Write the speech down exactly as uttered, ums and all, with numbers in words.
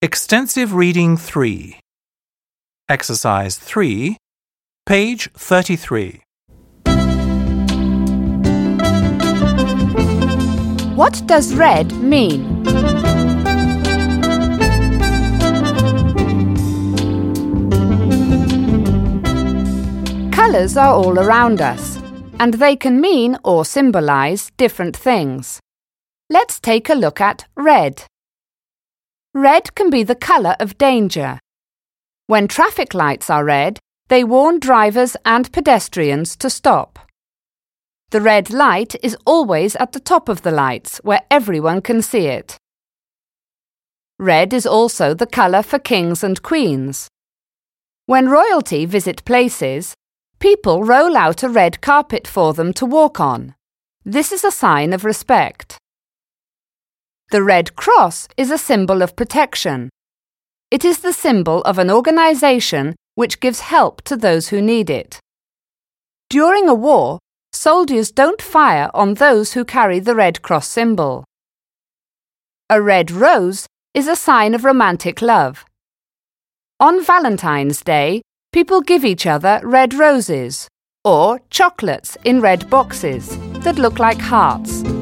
Extensive Reading three. Exercise three, page thirty-three. What does red mean? Colours are all around us, and they can mean or symbolise different things. Let's take a look at red. Red can be the colour of danger. When traffic lights are red, they warn drivers and pedestrians to stop. The red light is always at the top of the lights, where everyone can see it. Red is also the colour for kings and queens. When royalty visit places, people roll out a red carpet for them to walk on. This is a sign of respect. The Red Cross is a symbol of protection. It is the symbol of an organisation which gives help to those who need it. During a war, soldiers don't fire on those who carry the Red Cross symbol. A red rose is a sign of romantic love. On Valentine's Day, people give each other red roses or chocolates in red boxes that look like hearts.